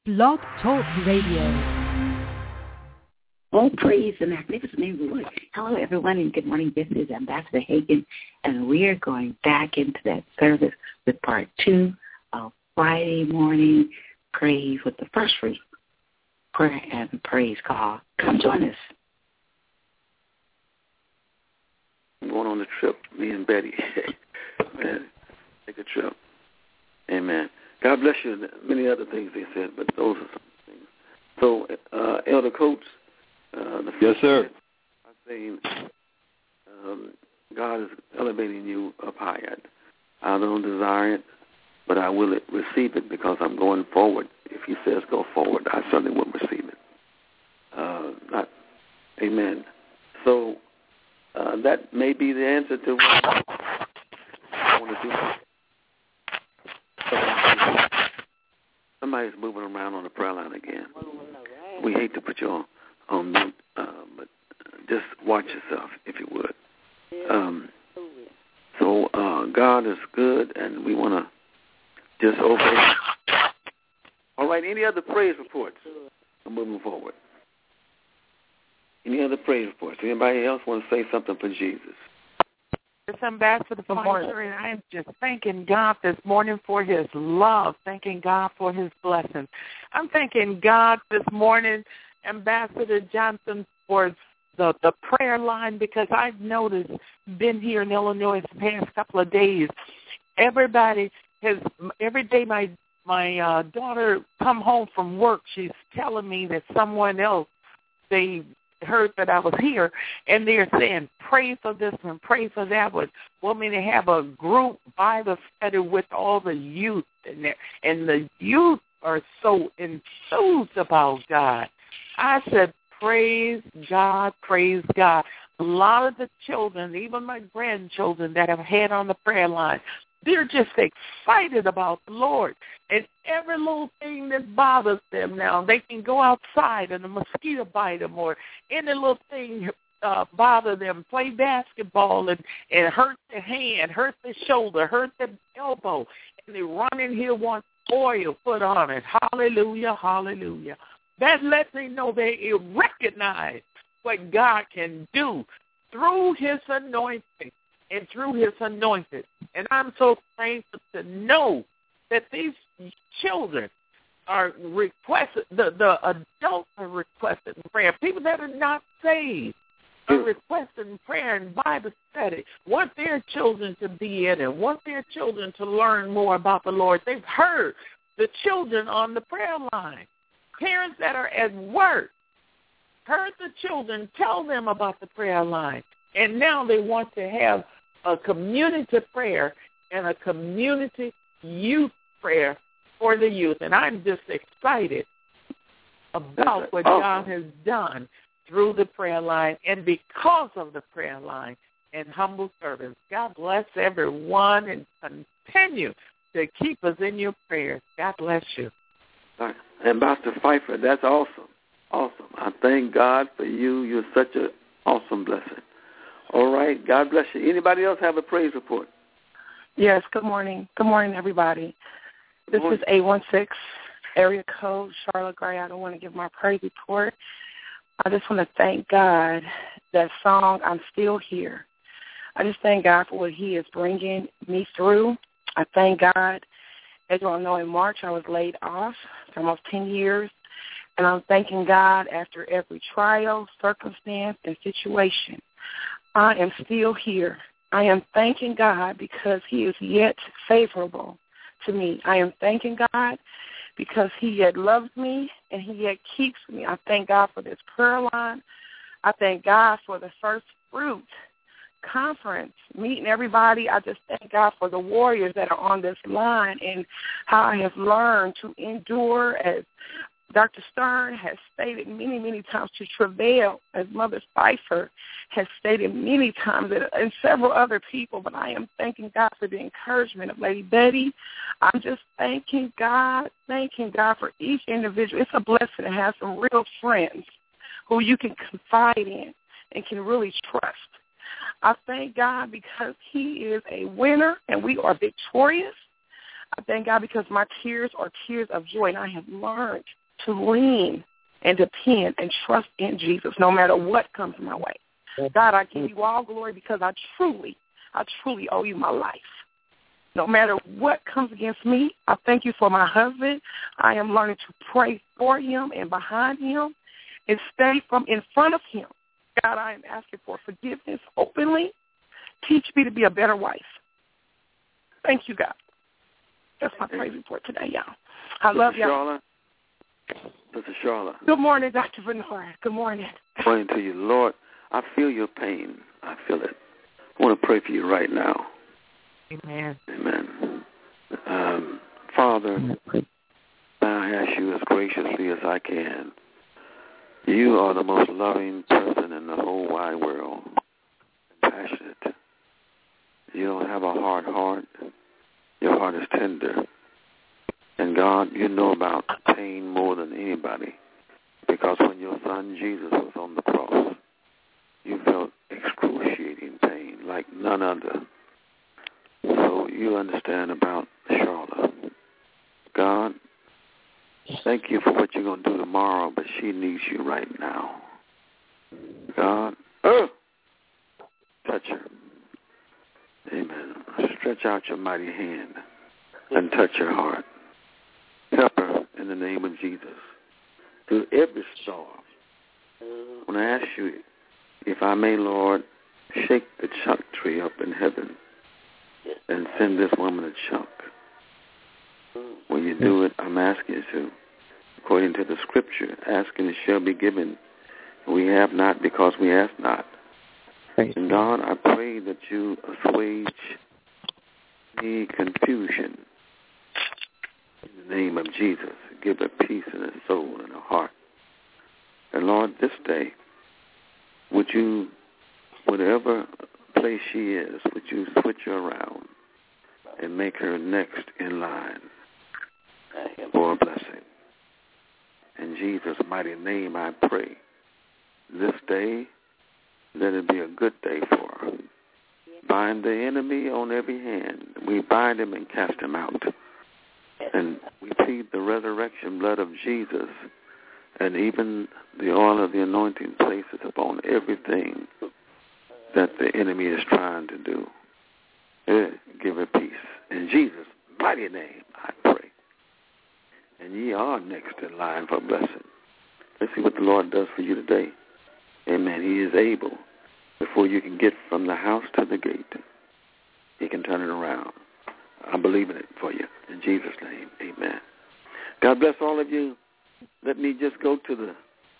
Blog Talk Radio. All praise the magnificent name of the Lord. Hello, everyone, and good morning. This is Ambassador Hagan, and we are going back into that service with part 2 of Friday morning praise with the first free prayer and praise call. Come join us. I'm going on the trip, me and Betty. Man, take a trip. Amen. God bless you. Many other things they said, but those are some things. So, Elder Coates, yes, sir. I'm saying God is elevating you up higher. I don't desire it, but I will receive it because I'm going forward. If He says go forward, I certainly will receive it. Amen. So that may be the answer to what I want to do. Somebody's moving around on the prayer line again. We hate to put you on mute, but just watch yourself, if you would. So God is good, and we want to just obey. All right, any other praise reports? I'm moving forward. Any other praise reports? Anybody else want to say something for Jesus? Yes, Ambassador Pfizer, and I am just thanking God this morning for His love, thanking God for His blessings. I'm thanking God this morning, Ambassador Johnson, for the prayer line, because I've noticed, been here in Illinois the past couple of days, everybody has, every day my daughter come home from work, she's telling me that someone else, they heard that I was here, and they're saying, pray for this and pray for that. Would want me to have a group Bible study with all the youth, and the youth are so enthused about God. I said, praise God, praise God. A lot of the children, even my grandchildren that I've had on the prayer line, they're just excited about the Lord. And every little thing that bothers them now, they can go outside and a mosquito bite them, or any little thing bother them, play basketball and hurt their hand, hurt their shoulder, hurt their elbow, and they run in here, want oil put on it. Hallelujah, hallelujah. That lets me know they recognize what God can do through His anointing. And through His anointed. And I'm so thankful to know that these children are requested, the adults are requesting prayer. People that are not saved are requesting prayer and Bible study, want their children to be in it, want their children to learn more about the Lord. They've heard the children on the prayer line. Parents that are at work heard the children tell them about the prayer line. And now they want to have a community prayer and a community youth prayer for the youth. And I'm just excited about what God has done through the prayer line and because of the prayer line and humble servants. God bless everyone and continue to keep us in your prayers. God bless you. Right. Ambassador Pfeiffer, that's awesome. Awesome. I thank God for you. You're such an awesome blessing. All right. God bless you. Anybody else have a praise report? Yes. Good morning. Good morning, everybody. This is 816 area code, Charlotte Gray. I don't want to give my praise report. I just want to thank God, that song, I'm Still Here. I just thank God for what He is bringing me through. I thank God. As you all know, in March I was laid off for almost 10 years. And I'm thanking God after every trial, circumstance, and situation. I am still here. I am thanking God because He is yet favorable to me. I am thanking God because He yet loves me and He yet keeps me. I thank God for this prayer line. I thank God for the First Fruit Conference, meeting everybody. I just thank God for the warriors that are on this line and how I have learned to endure, as Dr. Stern has stated many, many times, to travail, as Mother Pfeiffer has stated many times, and several other people. But I am thanking God for the encouragement of Lady Betty. I'm just thanking God for each individual. It's a blessing to have some real friends who you can confide in and can really trust. I thank God because He is a winner and we are victorious. I thank God because my tears are tears of joy, and I have learned to lean and depend and trust in Jesus no matter what comes my way. God, I give you all glory because I truly owe you my life. No matter what comes against me, I thank you for my husband. I am learning to pray for him and behind him and stay from in front of him. God, I am asking for forgiveness openly. Teach me to be a better wife. Thank you, God. That's my praise report today, y'all. I love y'all. Sister Charlotte. Good morning, Dr. Bernard. Good morning. Praying to you, Lord. I feel your pain. I feel it. I want to pray for you right now. Amen. Amen. Father, I ask you as graciously as I can. You are the most loving person in the whole wide world. Passionate. You don't have a hard heart. Your heart is tender. And God, you know about pain more than anybody. Because when your son Jesus was on the cross, you felt excruciating pain like none other. So you understand about Charlotte. God, thank you for what you're going to do tomorrow, but she needs you right now. God, touch her. Amen. Stretch out your mighty hand and touch her heart. Help her in the name of Jesus. Through every storm. I want to ask you, if I may, Lord, shake the chuck tree up in heaven and send this woman a chuck. When you do it, I'm asking you to, according to the scripture, asking it shall be given. We have not because we ask not. And God, I pray that you assuage any confusion in the name of Jesus. Give her peace in her soul and her heart. And Lord, this day, would you, whatever place she is, would you switch her around and make her next in line for a blessing. In Jesus' mighty name I pray. This day, let it be a good day for her. Bind the enemy on every hand. We bind him and cast him out. And we plead the resurrection blood of Jesus and even the oil of the anointing places upon everything that the enemy is trying to do. Give her peace. In Jesus' mighty name I pray. And ye are next in line for blessing. Let's see what the Lord does for you today. Amen. He is able. Before you can get from the house to the gate, he can turn it around. I'm believing it for you. In Jesus' name, amen. God bless all of you. Let me just go to the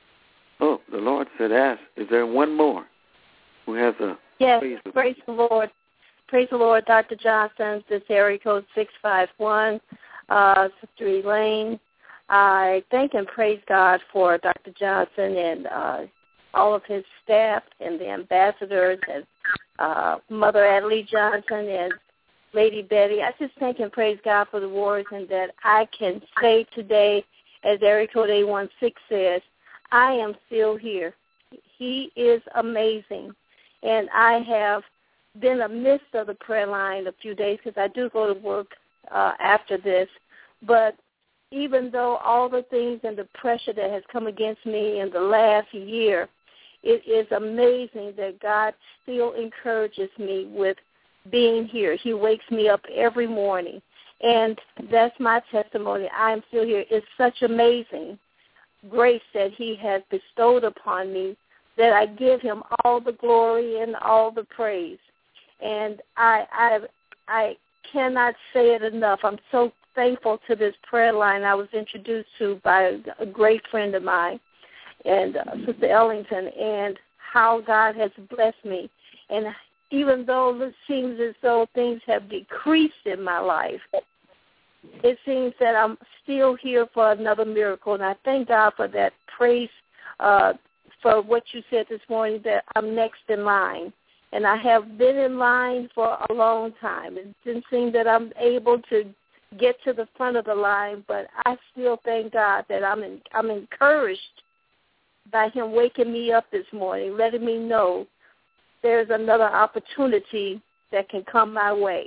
Lord said ask. Is there one more who has a praise the Lord. Praise the Lord, Dr. Johnson. This area code 651, Sister Elaine. I thank and praise God for Dr. Johnson and all of his staff and the ambassadors and Mother Adelaide Johnson and Lady Betty. I just thank and praise God for the words, and that I can say today, as area code 816 says, I am still here. He is amazing. And I have been amidst of the prayer line a few days because I do go to work after this. But even though all the things and the pressure that has come against me in the last year, it is amazing that God still encourages me with being here. He wakes me up every morning, and that's my testimony. I am still here. It's such amazing grace that he has bestowed upon me that I give him all the glory and all the praise. And I cannot say it enough. I'm so thankful to this prayer line I was introduced to by a great friend of mine, and Sister Ellington, and how God has blessed me. And even though it seems as though things have decreased in my life, it seems that I'm still here for another miracle. And I thank God for that praise, for what you said this morning, that I'm next in line. And I have been in line for a long time. It didn't seem that I'm able to get to the front of the line, but I still thank God that I'm encouraged by him waking me up this morning, letting me know there's another opportunity that can come my way.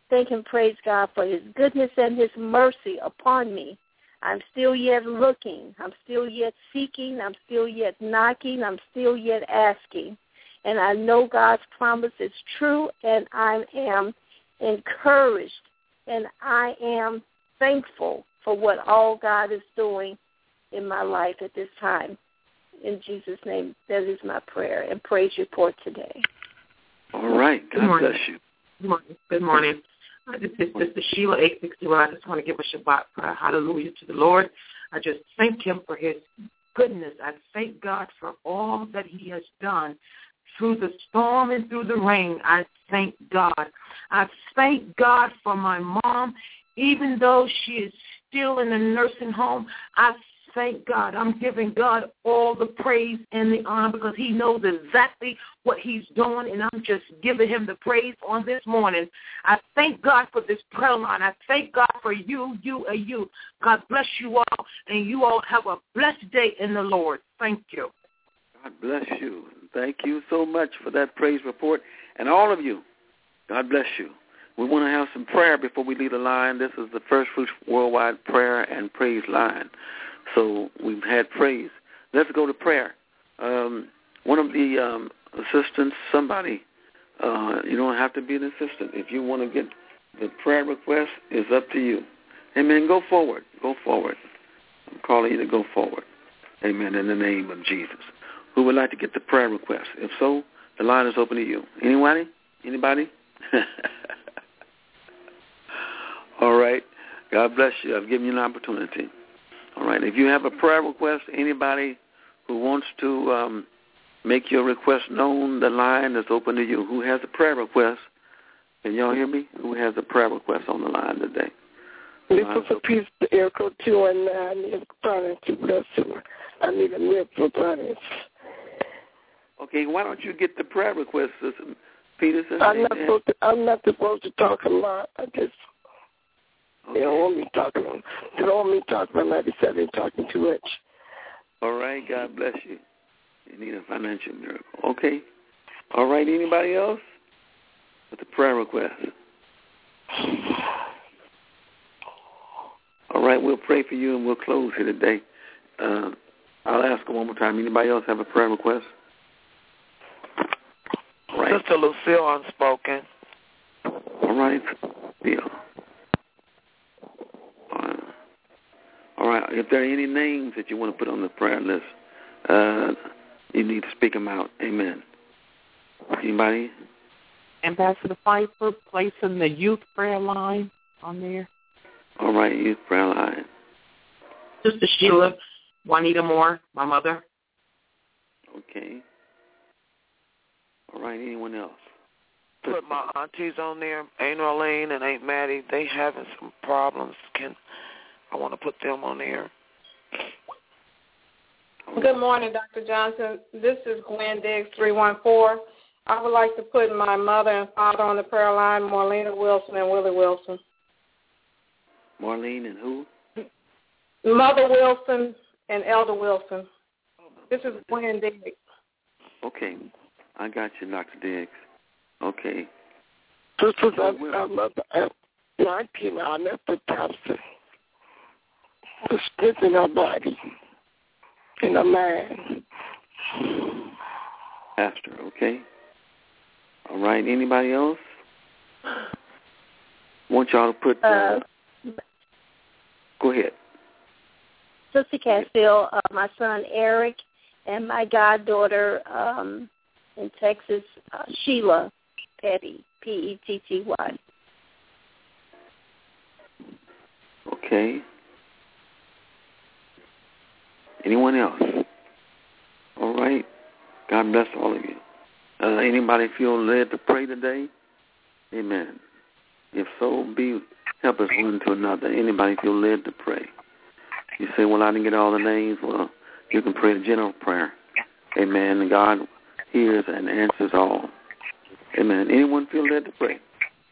thank and praise God for his goodness and his mercy upon me. I'm still yet looking. I'm still yet seeking. I'm still yet knocking. I'm still yet asking. And I know God's promise is true, and I am encouraged, and I am thankful for what all God is doing in my life at this time. In Jesus' name, that is my prayer and praise report today. All right. God bless you. Good morning. Good morning. This is Sister Sheila, 861. I just want to give a Shabbat prayer. Hallelujah to the Lord. I just thank him for his goodness. I thank God for all that he has done through the storm and through the rain. I thank God. I thank God for my mom, even though she is still in a nursing home. I thank God. I'm giving God all the praise and the honor because he knows exactly what he's doing, and I'm just giving him the praise on this morning. I thank God for this prayer line. I thank God for you, and you. God bless you all, and you all have a blessed day in the Lord. Thank you. God bless you. Thank you so much for that praise report. And all of you, God bless you. We want to have some prayer before we leave the line. This is the First Fruits Worldwide Prayer and Praise Line. So we've had praise. Let's go to prayer. One of the assistants, somebody, you don't have to be an assistant. If you want to get the prayer request, it's up to you. Amen. Go forward. Go forward. I'm calling you to go forward. Amen. In the name of Jesus. Who would like to get the prayer request? If so, the line is open to you. Anybody? Anybody? All right. God bless you. I've given you an opportunity. All right. If you have a prayer request, anybody who wants to make your request known, the line is open to you. Who has a prayer request? Can y'all hear me? Who has a prayer request on the line today? This is a piece of air code 219. I need finance to bless you. I need a lift for finance. Okay, why don't you get the prayer request, Sister Peterson? I'm not supposed to talk a lot. I just, they don't want me talking. They don't want me talking. I might be saying talking too much. All right, God bless you. You need a financial miracle. Okay. All right, anybody else with a prayer request? All right, we'll pray for you and we'll close here today. I'll ask one more time. Anybody else have a prayer request? Right. Sister Lucille, unspoken. All right. Yeah. All right. If there are any names that you want to put on the prayer list, you need to speak them out. Amen. Anybody? Ambassador Pfeiffer, placing the youth prayer line on there. All right, youth prayer line. Sister Sheila, Juanita Moore, my mother. Okay. All right, anyone else? Put my aunties on there, Aunt Arlene and Aunt Maddie. They having some problems. I want to put them on there. Good morning, Dr. Johnson. This is Gwen Diggs, 314. I would like to put my mother and father on the prayer line, Marlena Wilson and Willie Wilson. Marlene and who? Mother Wilson and Elder Wilson. This is Gwen Diggs. Okay. I got you, Dr. Diggs. Okay. This is my team. I left pastor. The strength in our body, in our mind. Pastor, okay. All right. Anybody else? Want y'all to put... Go ahead. Sister Castile, my son Eric, and my goddaughter in Texas, Sheila Petty, Petty. Okay. Anyone else? All right. God bless all of you. Anybody feel led to pray today? Amen. If so, help us one to another. Anybody feel led to pray? You say, well, I didn't get all the names. Well, you can pray the general prayer. Amen. And God hears and answers all. Amen. Anyone feel led to pray?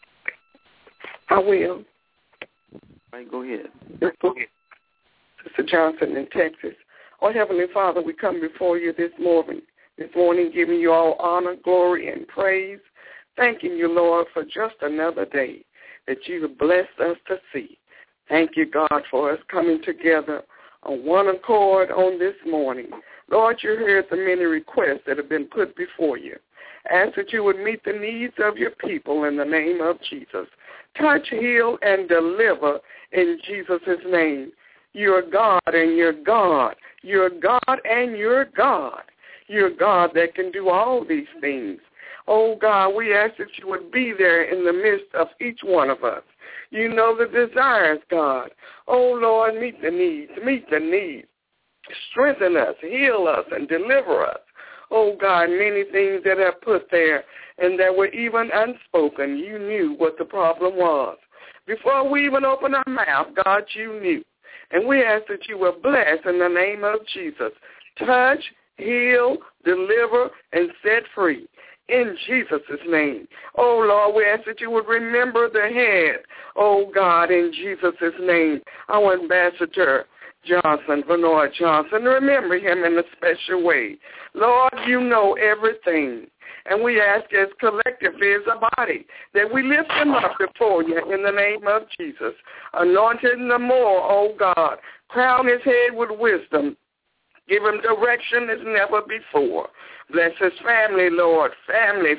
I will. All right, go ahead. Sister Johnson in Texas. Oh, Heavenly Father, we come before you this morning, giving you all honor, glory, and praise, thanking you, Lord, for just another day. that you have blessed us to see. Thank you, God, for us coming together on one accord on this morning. Lord, you heard the many requests that have been put before you. Ask that you would meet the needs of your people in the name of Jesus. Touch, heal, and deliver in Jesus' name. You're God and you're God. You're God and you're God. You're God that can do all these things. Oh, God, we ask that you would be there in the midst of each one of us. You know the desires, God. Oh, Lord, meet the needs. Meet the needs. Strengthen us, heal us, and deliver us. Oh, God, many things that are put there and that were even unspoken. You knew what the problem was. Before we even opened our mouth, God, you knew. And we ask that you will bless in the name of Jesus. Touch, heal, deliver, and set free. In Jesus' name. Oh, Lord, we ask that you would remember the head. Oh, God, in Jesus' name. Our Ambassador Johnson, Bernard Johnson, remember him in a special way. Lord, you know everything. And we ask as collectively as a body that we lift him up before you in the name of Jesus. Anoint him the more, oh God. Crown his head with wisdom. Give him direction as never before. Bless his family, Lord. Family.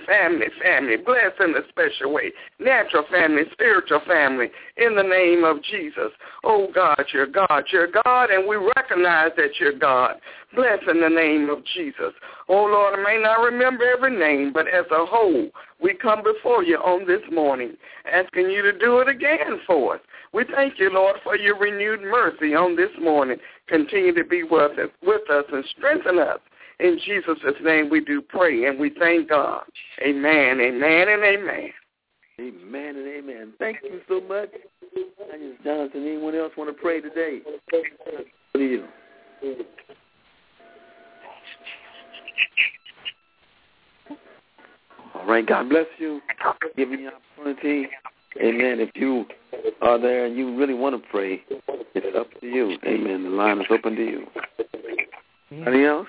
Bless in a special way. Natural family, spiritual family, in the name of Jesus. Oh, God, you're God. You're God, and we recognize that you're God. Bless in the name of Jesus. Oh, Lord, I may not remember every name, but as a whole, we come before you on this morning, asking you to do it again for us. We thank you, Lord, for your renewed mercy on this morning. Continue to be with us and strengthen us. In Jesus' name we do pray, and we thank God. Amen, amen, and amen. Amen and amen. Thank you so much. Daniel Johnson, anyone else want to pray today? What do you? All right, God bless you. Give me the opportunity. Amen. If you are there and you really want to pray, it's up to you. Amen. The line is open to you. Anything else?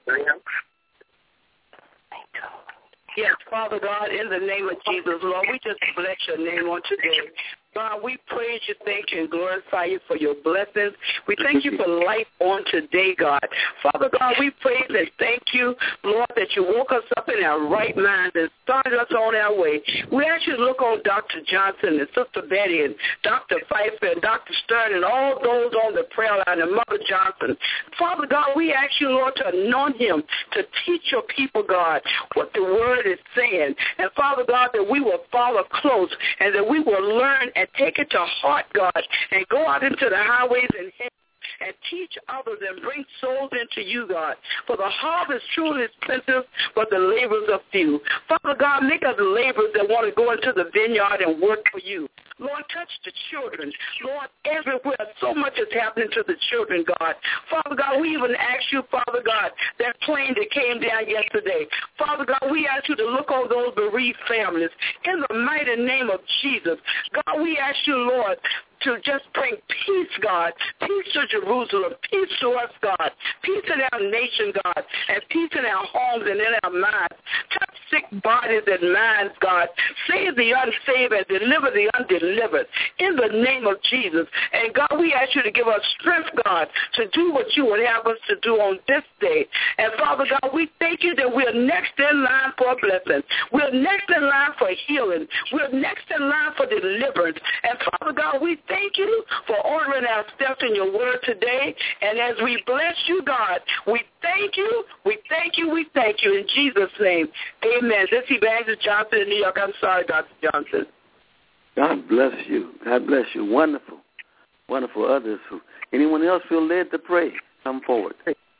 Yes, Father God, in the name of Jesus, Lord, we just bless your name on today. God, we praise you, thank you, and glorify you for your blessings. We thank you for life on today, God. Father God, we praise and thank you, Lord, that you woke us up in our right minds and started us on our way. We ask you to look on Dr. Johnson and Sister Betty and Dr. Pfeiffer and Dr. Stern and all those on the prayer line and Mother Johnson. Father God, we ask you, Lord, to anoint him, to teach your people, God, what the word is saying. And Father God, that we will follow close and that we will learn and take it to heart, God, and go out into the highways and and teach others and bring souls into you, God. For the harvest truly is plentiful, but the laborers are few. Father God, make us laborers that want to go into the vineyard and work for you. Lord, touch the children. Lord, everywhere, so much is happening to the children, God. Father God, we even ask you, Father God, that plane that came down yesterday. Father God, we ask you to look on those bereaved families. In the mighty name of Jesus, God, we ask you, Lord, to just bring peace, God, peace to Jerusalem, peace to us, God, peace in our nation, God, and peace in our homes and in our minds. Touch sick bodies and minds, God. Save the unsaved and deliver the undelivered in the name of Jesus. And, God, we ask you to give us strength, God, to do what you would have us to do on this day. And, Father God, we thank you that we're next in line for a blessing. We're next in line for healing. We're next in line for deliverance. And, Father God, we thank you for ordering our steps in your word today. And as we bless you, God, we thank you, we thank you, we thank you in Jesus' name. Amen. This is Evangelist Johnson in New York. I'm sorry, Dr. Johnson. God bless you. God bless you. Wonderful. Wonderful. Others. Anyone else feel led to pray? Come forward.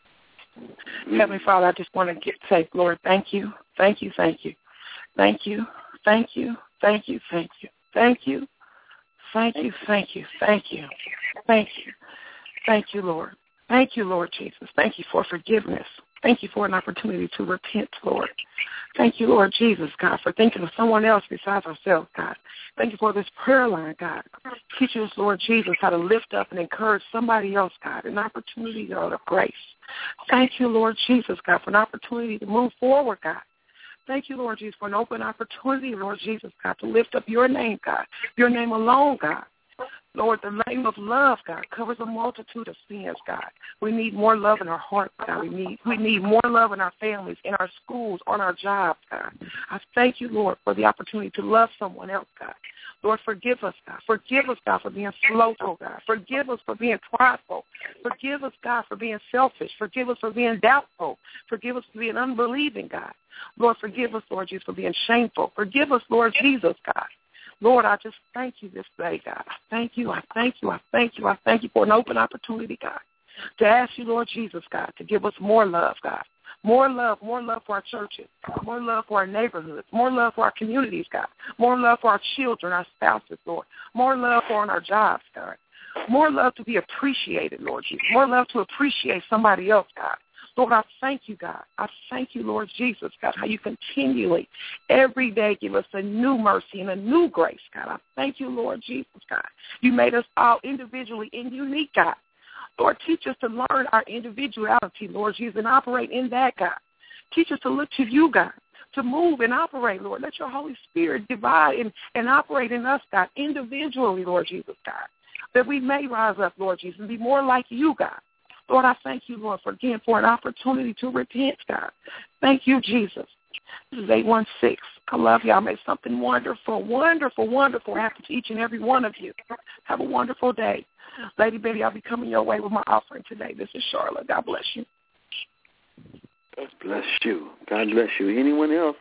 Heavenly Father, I just want to say, Lord, thank you. Thank you, thank you. Thank you, thank you, thank you, thank you, thank you. Thank you, thank you, thank you, thank you, thank you, Lord. Thank you, Lord Jesus. Thank you for forgiveness. Thank you for an opportunity to repent, Lord. Thank you, Lord Jesus, God, for thinking of someone else besides ourselves, God. Thank you for this prayer line, God. Teach us, Lord Jesus, how to lift up and encourage somebody else, God, an opportunity, God, of grace. Thank you, Lord Jesus, God, for an opportunity to move forward, God. Thank you, Lord Jesus, for an open opportunity, Lord Jesus, God, to lift up your name, God, your name alone, God. Lord, the name of love, God, covers a multitude of sins, God. We need more love in our hearts, God. We need more love in our families, in our schools, on our jobs, God. I thank you, Lord, for the opportunity to love someone else, God. Lord, forgive us, God. Forgive us, God, for being slothful, God. Forgive us for being prideful. Forgive us, God, for being selfish. Forgive us for being doubtful. Forgive us for being unbelieving, God. Lord, forgive us, Lord Jesus, for being shameful. Forgive us, Lord Jesus, God. Lord, I just thank you this day, God. I thank you. I thank you. I thank you. I thank you for an open opportunity, God, to ask you, Lord Jesus, God, to give us more love, God. More love for our churches, more love for our neighborhoods, more love for our communities, God. More love for our children, our spouses, Lord. More love for on our jobs, God. More love to be appreciated, Lord Jesus. More love to appreciate somebody else, God. Lord, I thank you, God. I thank you, Lord Jesus, God, how you continually, every day, give us a new mercy and a new grace, God. I thank you, Lord Jesus, God. You made us all individually and unique, God. Lord, teach us to learn our individuality, Lord Jesus, and operate in that, God. Teach us to look to you, God, to move and operate, Lord. Let your Holy Spirit divide and operate in us, God, individually, Lord Jesus, God, that we may rise up, Lord Jesus, and be more like you, God. Lord, I thank you, Lord, for an opportunity to repent, God. Thank you, Jesus. This is 816. I love y'all. May something wonderful, wonderful, wonderful happen to each and every one of you. Have a wonderful day. Lady Betty, I'll be coming your way with my offering today. This is Charlotte. God bless you. God bless you. God bless you. Anyone else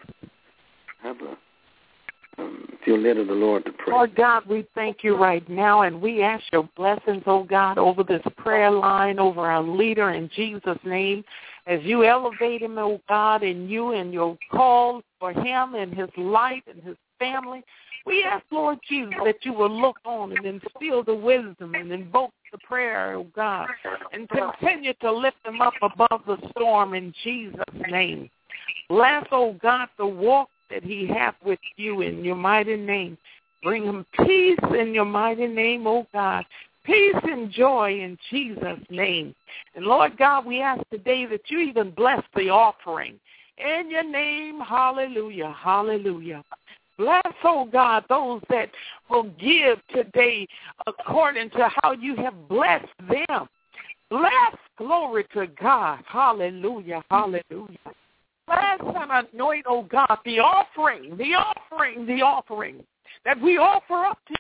feel led of the Lord to pray? Lord God, we thank you right now, and we ask your blessings, oh God, over this prayer line, over our leader in Jesus' name, as you elevate him, oh God, in you and your call for him and his life and his family. We ask, Lord Jesus, that you will look on and instill the wisdom and invoke the prayer, oh God, and continue to lift him up above the storm in Jesus' name. Bless, oh God, the walk that he hath with you in your mighty name. Bring him peace in your mighty name, oh God. Peace and joy in Jesus' name. And Lord God, we ask today that you even bless the offering. In your name, hallelujah, hallelujah. Bless, oh God, those that will give today according to how you have blessed them. Bless, glory to God, hallelujah, hallelujah. Bless and anoint, oh God, the offering that we offer up to